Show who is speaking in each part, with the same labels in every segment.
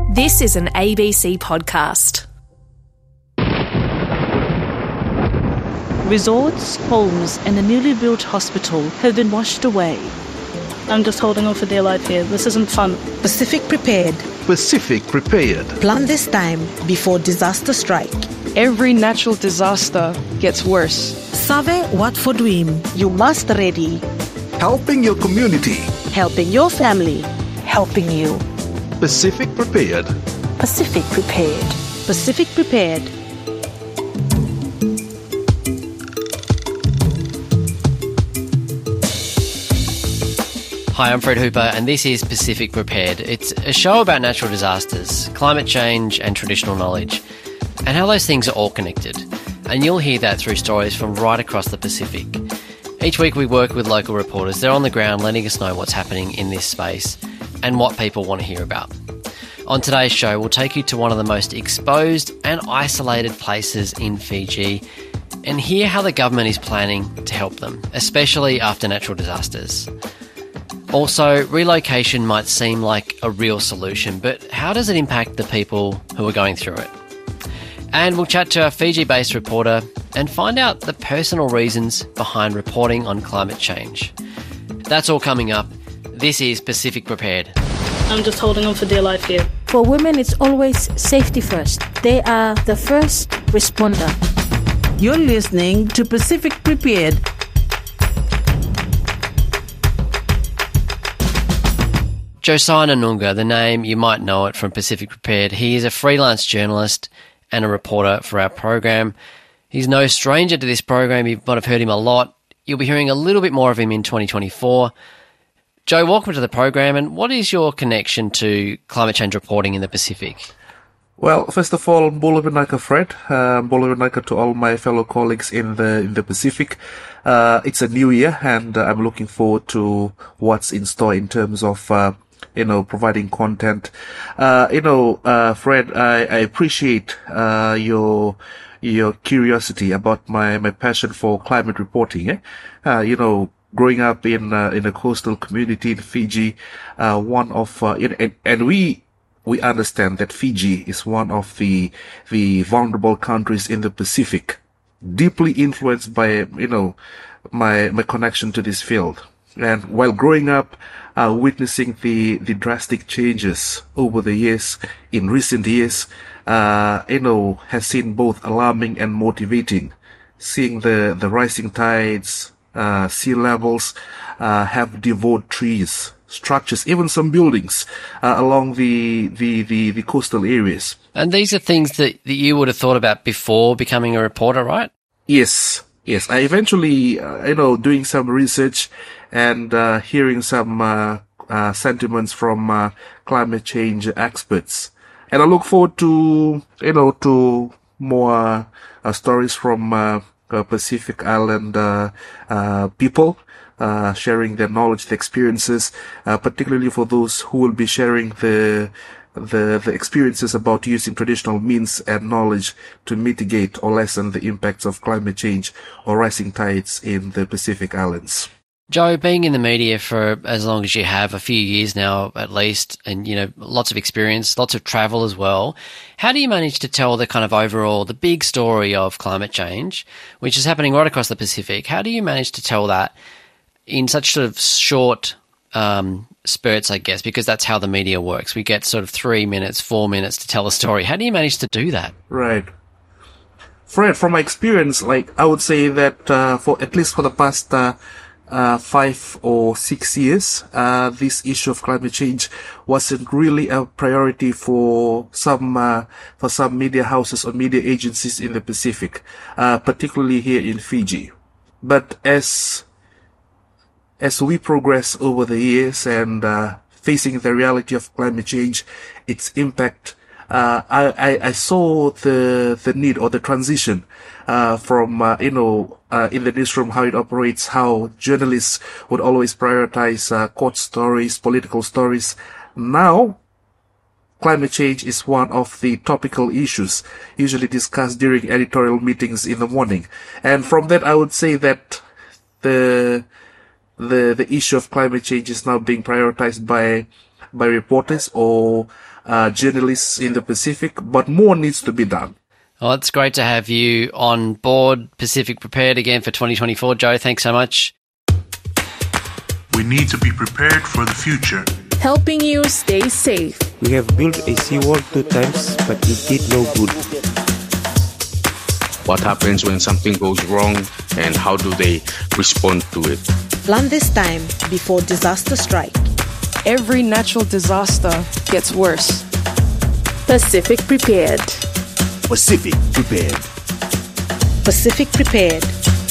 Speaker 1: This is an ABC podcast.
Speaker 2: Resorts, homes and a newly built hospital have been washed away.
Speaker 3: I'm just holding on for dear life here. This isn't fun.
Speaker 4: Pacific prepared.
Speaker 5: Pacific prepared.
Speaker 4: Plan this time before disaster strike.
Speaker 6: Every natural disaster gets worse.
Speaker 4: Save Watford Dream.
Speaker 2: You must ready.
Speaker 5: Helping your community.
Speaker 2: Helping your family.
Speaker 4: Helping you.
Speaker 5: Pacific prepared.
Speaker 4: Pacific prepared.
Speaker 2: Pacific prepared.
Speaker 7: Hi, I'm Fred Hooper and this is Pacific Prepared. It's a show about natural disasters, climate change and traditional knowledge, and how those things are all connected. And you'll hear that through stories from right across the Pacific. Each week we work with local reporters. They're on the ground letting us know what's happening in this space and what people want to hear about. On today's show, we'll take you to one of the most exposed and isolated places in Fiji and hear how the government is planning to help them, especially after natural disasters. Also, relocation might seem like a real solution, but how does it impact the people who are going through it? And we'll chat to a Fiji-based reporter and find out the personal reasons behind reporting on climate change. That's all coming up. This is Pacific Prepared.
Speaker 3: I'm just holding on for dear life here.
Speaker 8: For women, it's always safety first. They are the first responder.
Speaker 4: You're listening to Pacific Prepared.
Speaker 7: Josiah Nanunga, the name, you might know it from Pacific Prepared. He is a freelance journalist and a reporter for our program. He's no stranger to this program. You might have heard him a lot. You'll be hearing a little bit more of him in 2024. Joe, welcome to the program. And what is your connection to climate change reporting in the Pacific?
Speaker 9: Well, first of all, Bula Vinaka Fred, Bula Vinaka to all my fellow colleagues in the Pacific. It's a new year and I'm looking forward to what's in store in terms of providing content. Fred, I appreciate your curiosity about my passion for climate reporting. Growing up in a coastal community in Fiji, we understand that Fiji is one of the vulnerable countries in the Pacific, deeply influenced by my connection to this field. And while growing up, witnessing the drastic changes over the years, in recent years, has seen both alarming and motivating. Seeing the rising tides, sea levels, have devoured trees, structures, even some buildings, along the coastal areas.
Speaker 7: And these are things that you would have thought about before becoming a reporter, right?
Speaker 9: Yes. I eventually, doing some research and hearing some sentiments from climate change experts, and I look forward to more stories from Pacific Island people sharing their knowledge, their experiences, particularly for those who will be sharing the experiences about using traditional means and knowledge to mitigate or lessen the impacts of climate change or rising tides in the Pacific Islands.
Speaker 7: Joe, being in the media for as long as you have, a few years now at least, and, lots of experience, lots of travel as well, how do you manage to tell the kind of overall, the big story of climate change, which is happening right across the Pacific? How do you manage to tell that in such sort of short spurts, I guess, because that's how the media works? We get sort of 3 minutes, 4 minutes to tell a story. How do you manage to do that?
Speaker 9: Right. Fred, from my experience, I would say that for at least for the past 5 or 6 years, this issue of climate change wasn't really a priority for some media houses or media agencies in the Pacific, particularly here in Fiji. But as we progress over the years and facing the reality of climate change, its impact, I saw the need or the transition from in the newsroom, how it operates, how journalists would always prioritize court stories, political stories. Now, climate change is one of the topical issues usually discussed during editorial meetings in the morning. And from that, I would say that the issue of climate change is now being prioritized by by reporters or journalists in the Pacific, but more needs to be done.
Speaker 7: Well, it's great to have you on board Pacific Prepared again for 2024. Joe, thanks so much.
Speaker 10: We need to be prepared for the future.
Speaker 1: Helping you stay safe.
Speaker 11: We have built a seawall 2 times, but it did no good.
Speaker 12: What happens when something goes wrong and how do they respond to it?
Speaker 13: Plan this time before disaster strike.
Speaker 6: Every natural disaster gets worse.
Speaker 1: Pacific Prepared.
Speaker 14: Pacific Prepared.
Speaker 13: Pacific Prepared.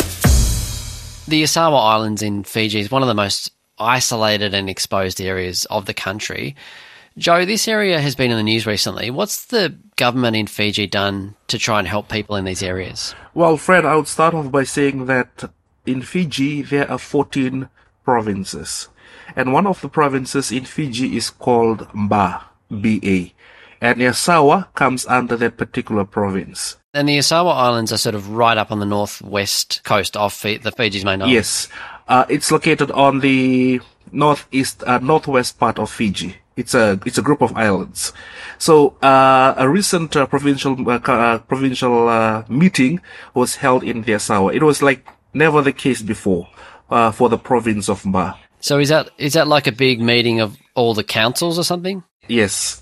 Speaker 7: The Asawa Islands in Fiji is one of the most isolated and exposed areas of the country. Joe, this area has been in the news recently. What's the government in Fiji done to try and help people in these areas?
Speaker 9: Well, Fred, I would start off by saying that in Fiji there are 14 provinces. And one of the provinces in Fiji is called Mba, B-A. And Asawa comes under that particular province.
Speaker 7: And the Asawa Islands are sort of right up on the northwest coast of the Fiji's main island.
Speaker 9: Yes. It's located on the northwest part of Fiji. It's a group of islands. So a recent provincial meeting was held in the Asawa. It was like never the case before for the province of Mba.
Speaker 7: So is that like a big meeting of all the councils or something?
Speaker 9: Yes.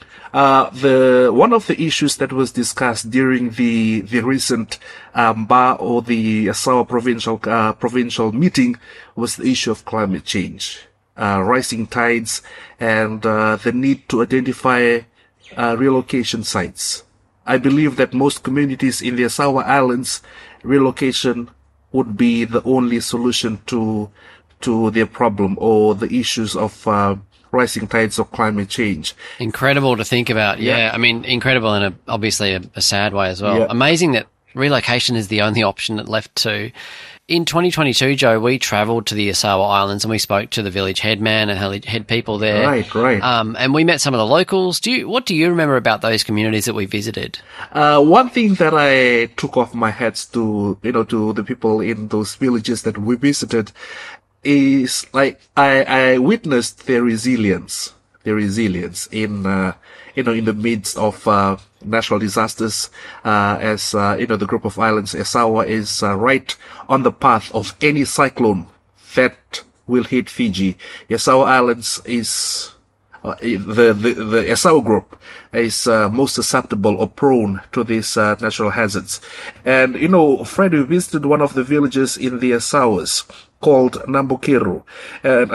Speaker 9: One of the issues that was discussed during the recent Mba or the Asawa provincial meeting was the issue of climate change, rising tides, and the need to identify relocation sites. I believe that most communities in the Asawa Islands, relocation would be the only solution to their problem or the issues of rising tides of climate change.
Speaker 7: Incredible to think about. Yeah. I mean, incredible in obviously a sad way as well. Yeah. Amazing that relocation is the only option left too. In 2022, Joe, we travelled to the Asawa Islands and we spoke to the village headman and head people there.
Speaker 9: Right.
Speaker 7: And we met some of the locals. What do you remember about those communities that we visited?
Speaker 9: One thing that I took off my hats to the people in those villages that we visited is like I witnessed their resilience in the midst of natural disasters. As the group of islands Asawa is right on the path of any cyclone that will hit Fiji. Asawa Islands is the Asawa group is most susceptible or prone to these natural hazards. And Fred, we visited one of the villages in the Asawas called Nambukiru. And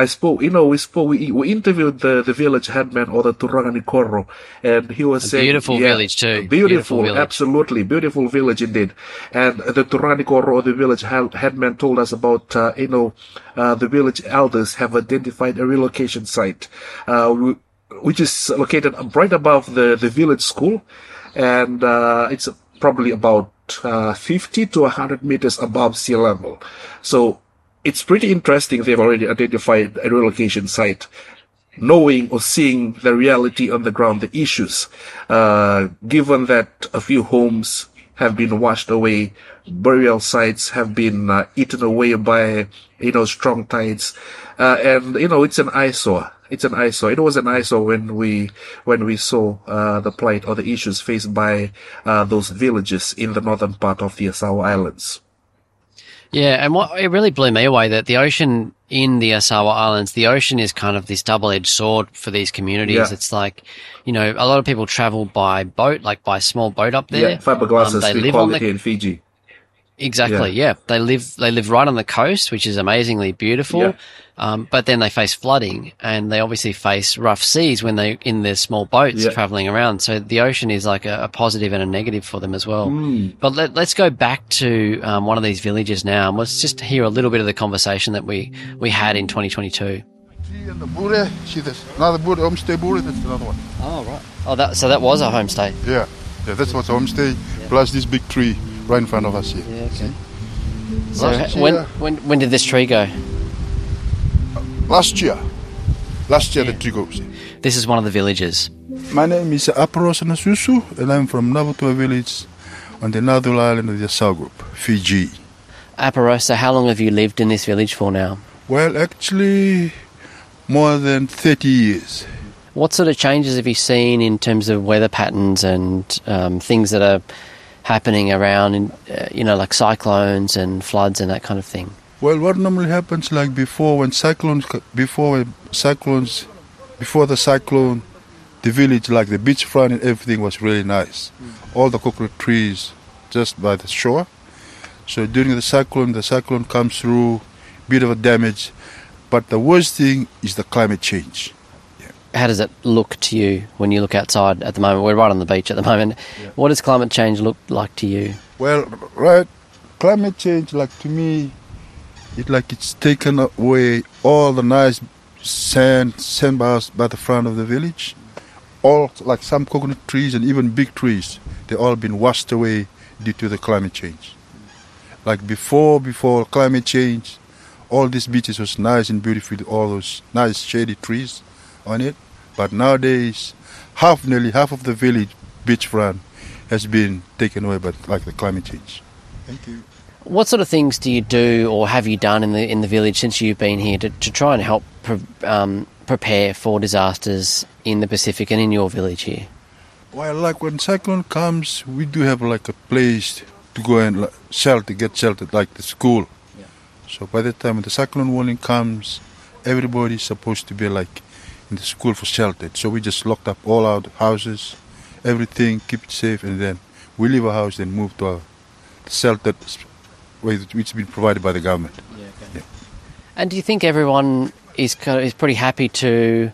Speaker 9: we interviewed the village headman, or the Turangani Koro, and he was saying...
Speaker 7: Beautiful village too.
Speaker 9: Beautiful
Speaker 7: village.
Speaker 9: Absolutely. Beautiful village indeed. And the Turangani Koro, or the village headman, told us about, the village elders have identified a relocation site, which is located right above the village school. And, it's probably about, 50 to 100 meters above sea level. So, it's pretty interesting they've already identified a relocation site, knowing or seeing the reality on the ground, the issues, given that a few homes have been washed away, burial sites have been eaten away by, strong tides, and, it's an eyesore. It's an eyesore. It was an eyesore when we saw the plight or the issues faced by those villages in the northern part of the Asawa Islands.
Speaker 7: Yeah, and it really blew me away that the ocean in the Asawa Islands, the ocean is kind of this double-edged sword for these communities. Yeah. It's like, a lot of people travel by boat, like by small boat up there.
Speaker 9: Yeah, fiberglasses, we call it here in Fiji.
Speaker 7: Exactly, yeah. They live right on the coast, which is amazingly beautiful. Yeah. But then they face flooding, and they obviously face rough seas when they're in their small boats traveling around. So the ocean is like a positive and a negative for them as well. But let's go back to one of these villages now, and let's just hear a little bit of the conversation that we had in 2022.
Speaker 15: And the Bure, see this, another Bure, homestay Bure, that's another one.
Speaker 7: Oh, right. Oh, so that was a homestay?
Speaker 15: Yeah, that's what's a homestay, plus this big tree right in front of us here.
Speaker 7: Yeah, okay. So when did this tree go?
Speaker 15: Last year the tree goes.
Speaker 7: This is one of the villages.
Speaker 15: My name is Aparos Nasusu, and I'm from Nabutua village on the northern island of the Asawa group, Fiji.
Speaker 7: Aparos, so how long have you lived in this village for now?
Speaker 15: Well, actually, more than 30 years.
Speaker 7: What sort of changes have you seen in terms of weather patterns and things that are happening around, like cyclones and floods and that kind of thing?
Speaker 15: Well, what normally happens, like before the cyclone, the village, like the beachfront and everything was really nice. All the coconut trees just by the shore. So during the cyclone comes through, bit of a damage. But the worst thing is the climate change.
Speaker 7: How does it look to you when you look outside at the moment? We're right on the beach at the moment. Yeah. What does climate change look like to you?
Speaker 15: Well, climate change, like to me, it's taken away all the nice sandbars by the front of the village. All, like some coconut trees and even big trees, they all been washed away due to the climate change. Like before climate change, all these beaches was nice and beautiful, all those nice shady trees on it. But nowadays, nearly half of the village beachfront has been taken away by the climate change. Thank you.
Speaker 7: What sort of things do you do or have you done in the village since you've been here to try and help prepare for disasters in the Pacific and in your village here?
Speaker 15: Well, like when cyclone comes, we do have like a place to go and get sheltered, like the school. Yeah. So by the time the cyclone warning comes, everybody's supposed to be like in the school for sheltered. So we just locked up all our houses, everything, keep it safe, and then we leave our house and move to our sheltered way which has been provided by the government. Yeah, okay. Yeah.
Speaker 7: And do you think everyone is pretty happy to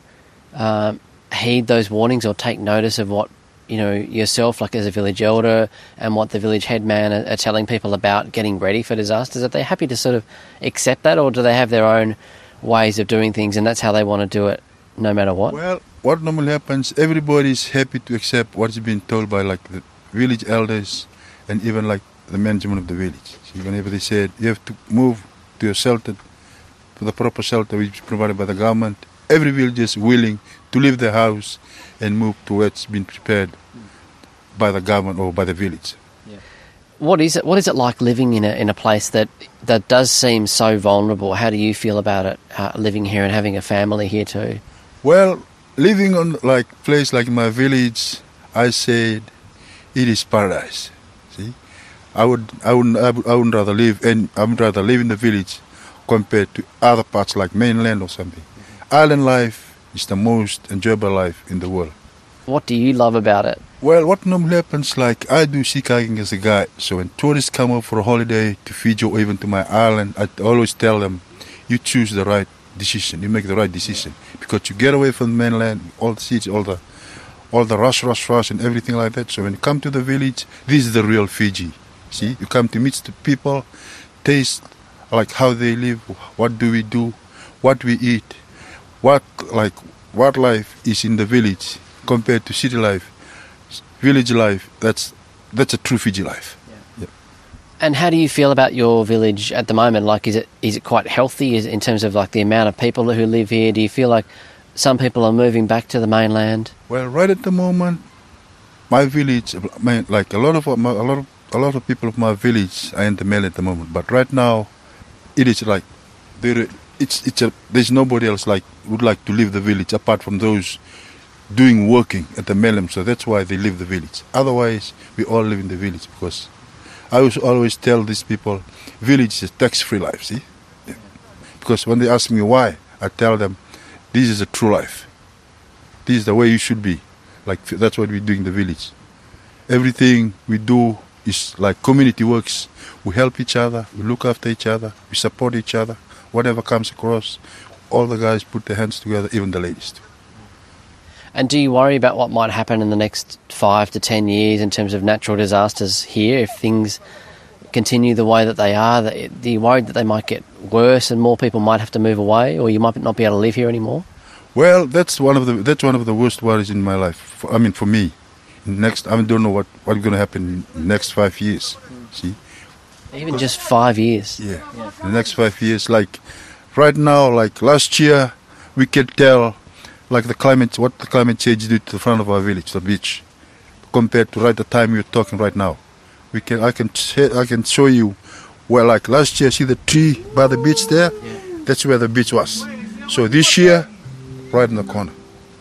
Speaker 7: heed those warnings or take notice of what yourself, like as a village elder, and what the village headman are telling people about getting ready for disasters? Are they happy to sort of accept that, or do they have their own ways of doing things and that's how they want to do it no matter what?
Speaker 15: Well, what normally happens, everybody's happy to accept what's been told by like the village elders and even like the management of the village. So whenever they said you have to move to a shelter, to the proper shelter which is provided by the government, every villager is willing to leave their house and move to what's been prepared by the government or by the village.
Speaker 7: Yeah. What is it like living in a place that does seem so vulnerable? How do you feel about it, living here and having a family here too?
Speaker 15: Well, living on like place like my village, I said it is paradise. See, I would rather live in the village compared to other parts like mainland or something. Island life is the most enjoyable life in the world.
Speaker 7: What do you love about it?
Speaker 15: Well, what normally happens, like I do sea kayaking as a guide. So when tourists come up for a holiday to Fiji or even to my island, I always tell them, you choose the right decision, you make the right decision. Because you get away from the mainland, all the seats, all the rush and everything like that. So when you come to the village, this is the real Fiji. See, you come to meet the people, taste like how they live, what do we do, what we eat, what life is in the village compared to city life. Village life, that's a true Fiji life. Yeah. Yeah.
Speaker 7: And how do you feel about your village at the moment? Like, is it quite healthy in terms of like the amount of people who live here? Do you feel like some people are moving back to the mainland?
Speaker 15: Well, right at the moment, my village, like a lot of people of my village are in the mainland at the moment. But right now, it is like there's nobody else like would like to leave the village apart from those working at the mainland. So that's why they leave the village. Otherwise, we all live in the village because I always tell these people, village is a tax-free life. See, yeah. Because when they ask me why, I tell them, this is a true life. This is the way you should be. Like that's what we do in the village. Everything we do is like community works. We help each other, we look after each other, we support each other. Whatever comes across, all the guys put their hands together, even the ladies too.
Speaker 7: And do you worry about what might happen in the next 5 to 10 years in terms of natural disasters here? If things continue the way that they are, do you worry that they might get worse and more people might have to move away, or you might not be able to live here anymore?
Speaker 15: Well, that's one of the worst worries in my life. For me, I don't know what's going to happen in the next 5 years. See,
Speaker 7: even just 5 years.
Speaker 15: Yeah, the next 5 years. Like right now, like last year, we could tell. Like what the climate change did to the front of our village, the beach, compared to the time you're talking right now. I can show you where like last year, see the tree by the beach there? Yeah. That's where the beach was. So this year, right in the corner,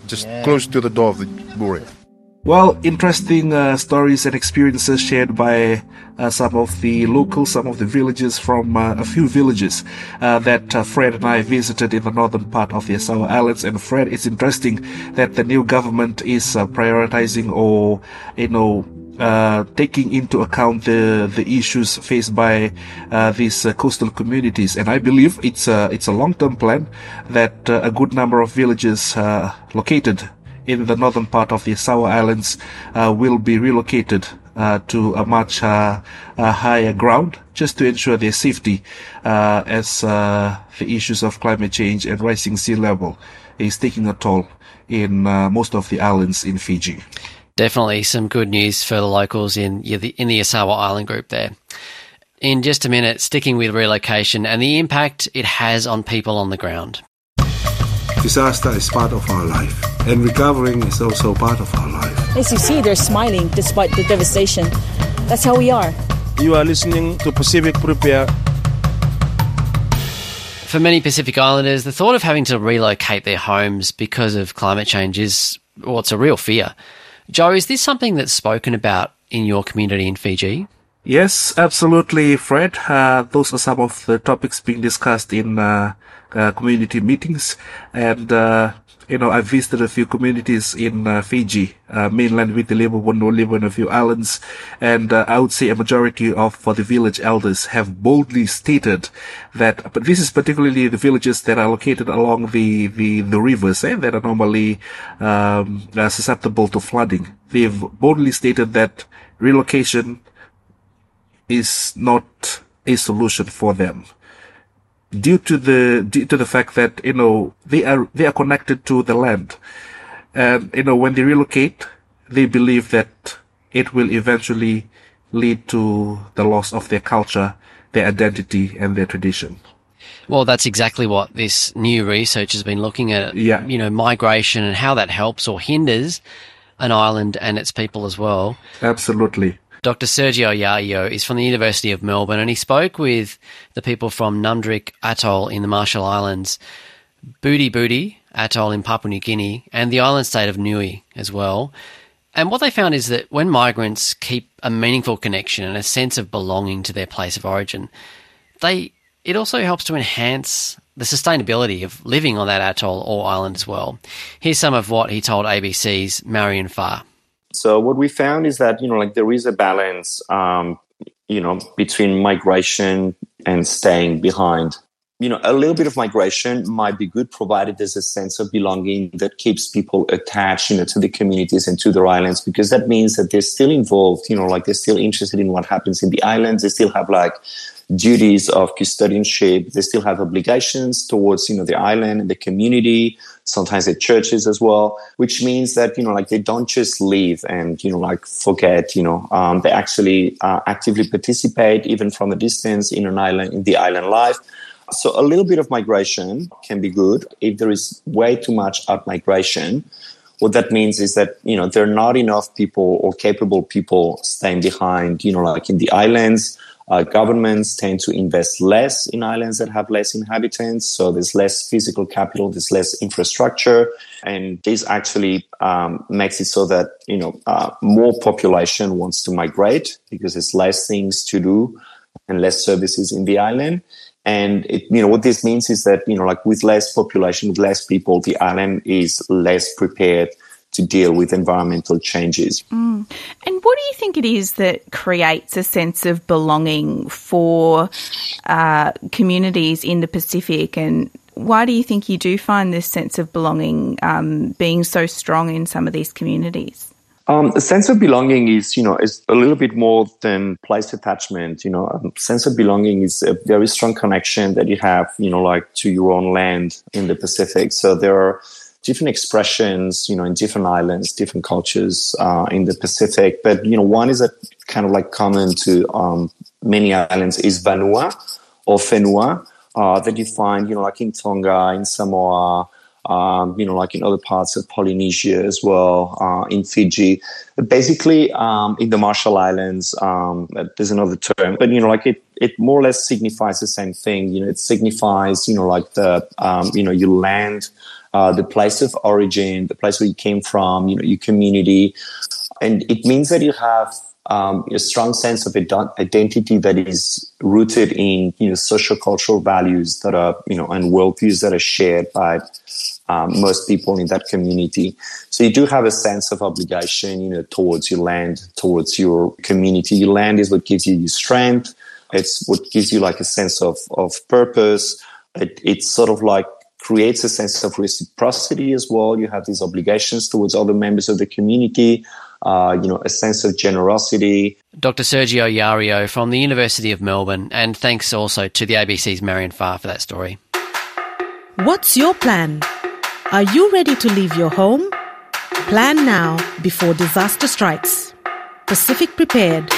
Speaker 15: just close to the door of the buoy.
Speaker 9: Well, interesting stories and experiences shared by some of the locals, some of the villagers from a few villages that Fred and I visited in the northern part of the Asawa Islands. And Fred, it's interesting that the new government is prioritizing or, taking into account the issues faced by these coastal communities. And I believe it's a long-term plan that a good number of villages located in the northern part of the Asawa Islands will be relocated to a much higher ground just to ensure their safety as the issues of climate change and rising sea level is taking a toll in most of the islands in Fiji.
Speaker 7: Definitely some good news for the locals in the Asawa Island group there. In just a minute, sticking with relocation and the impact it has on people on the ground.
Speaker 16: Disaster is part of our life, and recovering is also part of our life.
Speaker 17: As you see, they're smiling despite the devastation. That's how we are.
Speaker 11: You are listening to Pacific Prepare.
Speaker 7: For many Pacific Islanders, the thought of having to relocate their homes because of climate change is, well, it's a real fear. Joe, is this something that's spoken about in your community in Fiji?
Speaker 9: Yes, absolutely, Fred. Those are some of the topics being discussed in community meetings. And, I visited a few communities in Fiji, mainland with the live in a few islands. And I would say a majority for the village elders have boldly stated that, but this is particularly the villages that are located along the rivers that are normally susceptible to flooding. They've boldly stated that relocation is not a solution for them, due to the fact that they are connected to the land, and when they relocate, they believe that it will eventually lead to the loss of their culture, their identity, and their tradition.
Speaker 7: Well, that's exactly what this new research has been looking at.
Speaker 9: Yeah.
Speaker 7: Migration and how that helps or hinders an island and its people as well.
Speaker 9: Absolutely.
Speaker 7: Dr. Sergio Yayo is from the University of Melbourne, and he spoke with the people from Numdrik Atoll in the Marshall Islands, Booty Booty Atoll in Papua New Guinea, and the island state of Niue as well. And what they found is that when migrants keep a meaningful connection and a sense of belonging to their place of origin, it also helps to enhance the sustainability of living on that atoll or island as well. Here's some of what he told ABC's Marion Farr.
Speaker 18: So what we found is that, there is a balance, between migration and staying behind. A little bit of migration might be good, provided there's a sense of belonging that keeps people attached, to the communities and to their islands, because that means that they're still involved, they're still interested in what happens in the islands. They still have duties of custodianship. They still have obligations towards, the island and the community, sometimes the churches as well, which means that, they don't just leave and, forget, they actually actively participate even from a distance in the island life. So a little bit of migration can be good. If there is way too much out-migration, what that means is that, there are not enough people or capable people staying behind, in the islands. Governments tend to invest less in islands that have less inhabitants. So there's less physical capital, there's less infrastructure. And this actually makes it so that, more population wants to migrate because there's less things to do and less services in the island. And what this means is that, with less population, with less people, the island is less prepared to deal with environmental changes.
Speaker 19: And what do you think it is that creates a sense of belonging for communities in the Pacific, and why do you think you do find this sense of belonging being so strong in some of these communities?
Speaker 18: A sense of belonging is a little bit more than place attachment. Sense of belonging is a very strong connection that you have, to your own land in the Pacific. So there are different expressions, in different islands, different cultures in the Pacific. But, one is that kind of common to many islands is Vanua or Whenua that you find, in Tonga, in Samoa, in other parts of Polynesia as well, in Fiji. But basically, in the Marshall Islands, there's another term, but, it more or less signifies the same thing. It signifies, your land, the place of origin, the place where you came from, your community. And it means that you have a strong sense of identity that is rooted in, social cultural values that are, and worldviews that are shared by most people in that community. So you do have a sense of obligation, towards your land, towards your community. Your land is what gives you strength. It's what gives you like a sense of purpose. It's sort of like creates a sense of reciprocity as well. You have these obligations towards other members of the community, a sense of generosity.
Speaker 7: Dr. Sergio Yario from the University of Melbourne, and thanks also to the ABC's Marion Farr for that story.
Speaker 13: What's your plan? Are you ready to leave your home? Plan now before disaster strikes. Pacific Prepared.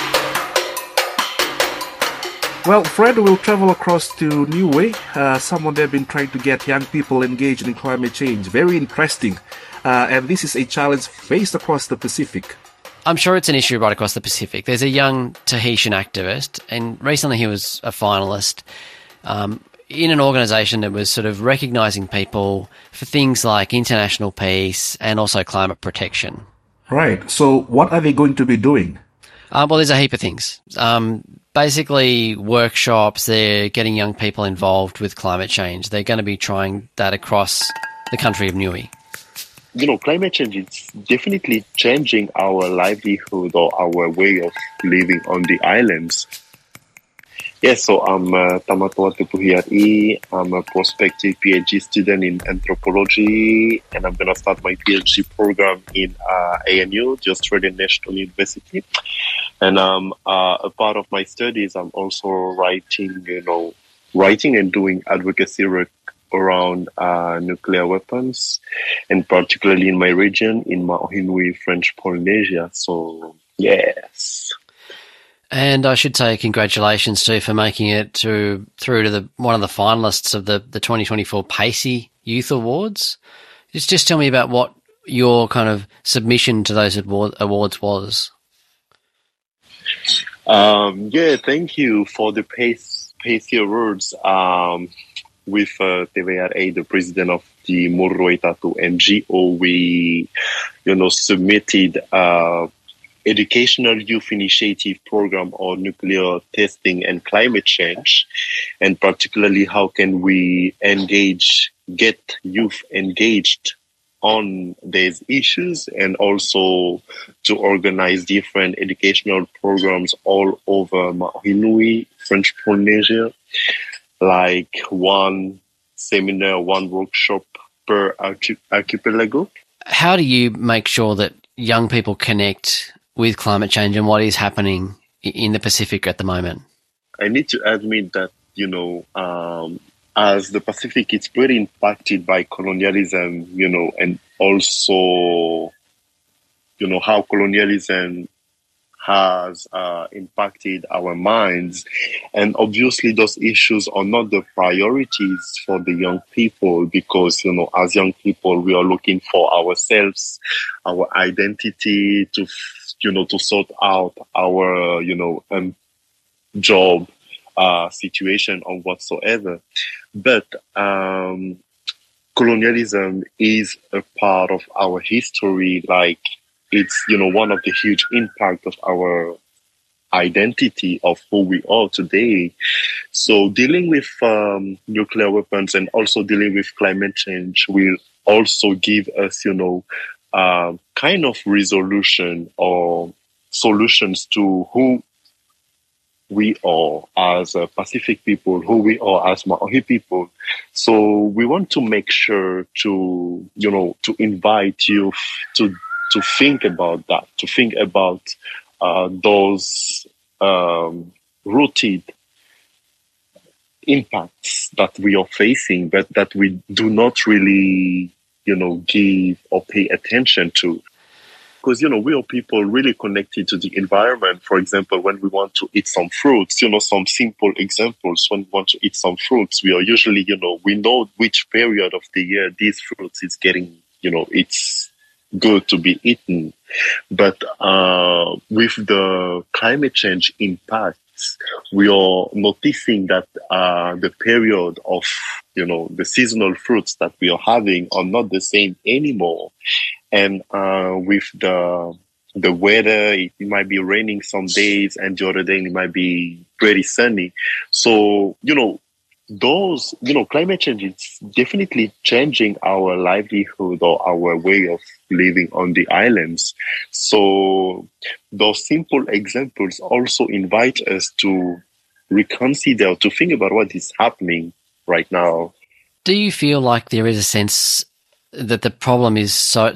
Speaker 9: Well, Fred will travel across to Niue. Someone they've been trying to get young people engaged in climate change. Very interesting. And this is a challenge faced across the Pacific.
Speaker 7: I'm sure it's an issue right across the Pacific. There's a young Tahitian activist, and recently he was a finalist in an organisation that was sort of recognising people for things like international peace and also climate protection.
Speaker 9: Right. So what are they going to be doing?
Speaker 7: Well, there's a heap of things. Basically, workshops, they're getting young people involved with climate change. They're going to be trying that across the country of Niue.
Speaker 20: Climate change is definitely changing our livelihood or our way of living on the islands. Yes, so I'm Tamatoa Tepuhiari. I'm a prospective PhD student in anthropology, and I'm going to start my PhD program in ANU, the Australian National University. And a part of my studies, I'm also writing and doing advocacy work around nuclear weapons, and particularly in my region, in Ma'ohinui, French Polynesia. So, yes.
Speaker 7: And I should say congratulations too for making it through to one of the finalists of the 2024 Pacey Youth Awards. Just tell me about what your kind of submission to those awards was.
Speaker 20: Thank you for the Pacey Awards. With TVRA, the president of the Muruetatu NGO, we, submitted educational youth initiative program on nuclear testing and climate change, and particularly how can we get youth engaged on these issues, and also to organize different educational programs all over Ma'ohinui, French Polynesia, like one seminar, one workshop per archipelago.
Speaker 7: How do you make sure that young people connect with climate change and what is happening in the Pacific at the moment?
Speaker 20: I need to admit that, as the Pacific is very impacted by colonialism, and also, how colonialism has impacted our minds. And obviously those issues are not the priorities for the young people because, as young people, we are looking for ourselves, our identity to sort out our, job situation or whatsoever. But colonialism is a part of our history, like it's, one of the huge impact of our identity of who we are today. So dealing with nuclear weapons and also dealing with climate change will also give us, kind of resolution or solutions to who we are as Pacific people, who we are as Maori people. So we want to make sure to invite youth to think about that, to think about those rooted impacts that we are facing, but that we do not really, give or pay attention to. Because, we are people really connected to the environment. For example, when we want to eat some fruits, some simple examples. When we want to eat some fruits, we are usually, we know which period of the year these fruits is getting, it's good to be eaten. But with the climate change impact, we are noticing that the period of, the seasonal fruits that we are having are not the same anymore. And with the weather, it might be raining some days, and the other day it might be pretty sunny. So, those, climate change is definitely changing our livelihood or our way of living on the islands. So those simple examples also invite us to reconsider, to think about what is happening right now.
Speaker 7: Do you feel like there is a sense that the problem is so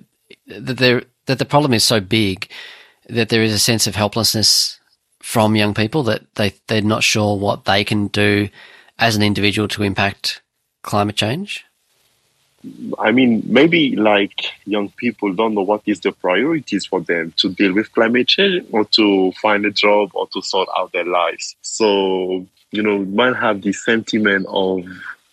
Speaker 7: big that there is a sense of helplessness from young people, that they're not sure what they can do as an individual to impact climate change?
Speaker 20: I mean, maybe like young people don't know what is the priorities for them to deal with climate change, or to find a job, or to sort out their lives. So, might have this sentiment of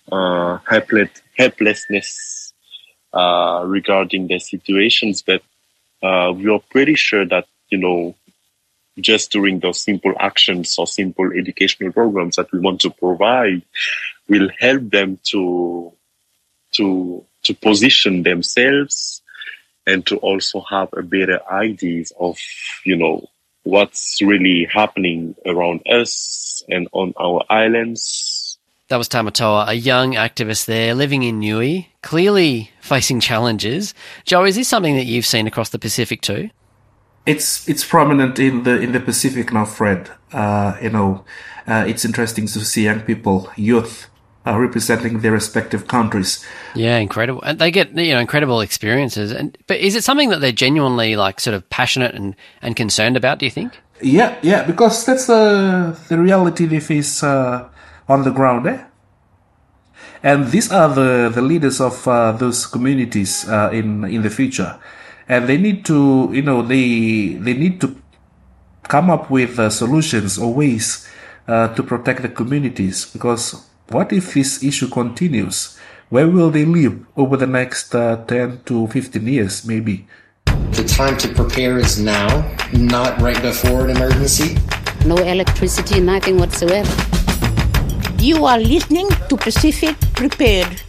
Speaker 20: helplessness regarding their situations, but we are pretty sure that, just doing those simple actions or simple educational programs that we want to provide will help them to position themselves, and to also have a better ideas of, what's really happening around us and on our islands.
Speaker 7: That was Tamatoa, a young activist there living in Niue, clearly facing challenges. Joe, is this something that you've seen across the Pacific too?
Speaker 9: It's prominent in the Pacific now, Fred. It's interesting to see young people, youth, representing their respective countries.
Speaker 7: Yeah, incredible. And they get, incredible experiences. But is it something that they're genuinely sort of passionate and concerned about, do you think?
Speaker 9: Yeah, because that's the reality they face on the ground, eh? And these are the leaders of those communities in the future. And they need to, they need to come up with solutions or ways to protect the communities. Because what if this issue continues? Where will they live over the next 10 to 15 years, maybe?
Speaker 21: The time to prepare is now, not right before an emergency.
Speaker 22: No electricity, nothing whatsoever.
Speaker 23: You are listening to Pacific Prepared.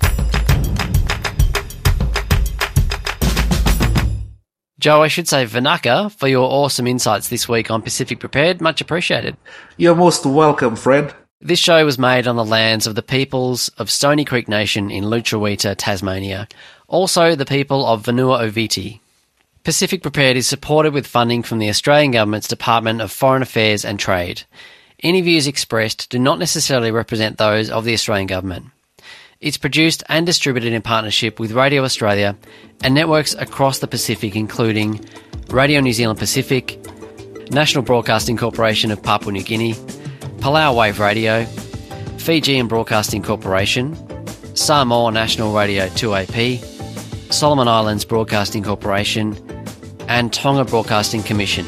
Speaker 7: Joe, I should say Vinaka for your awesome insights this week on Pacific Prepared. Much appreciated.
Speaker 9: You're most welcome, Fred.
Speaker 7: This show was made on the lands of the peoples of Stony Creek Nation in Lutruwita, Tasmania. Also the people of Vanua-Oviti. Pacific Prepared is supported with funding from the Australian Government's Department of Foreign Affairs and Trade. Any views expressed do not necessarily represent those of the Australian Government. It's produced and distributed in partnership with Radio Australia and networks across the Pacific, including Radio New Zealand Pacific, National Broadcasting Corporation of Papua New Guinea, Palau Wave Radio, Fijian Broadcasting Corporation, Samoa National Radio 2AP, Solomon Islands Broadcasting Corporation, and Tonga Broadcasting Commission.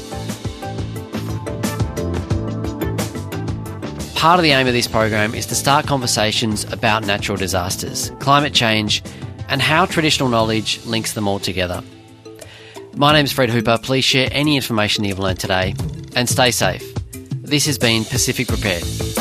Speaker 7: Part of the aim of this program is to start conversations about natural disasters, climate change, and how traditional knowledge links them all together. My name's Fred Hooper. Please share any information you've learned today, and stay safe. This has been Pacific Prepared.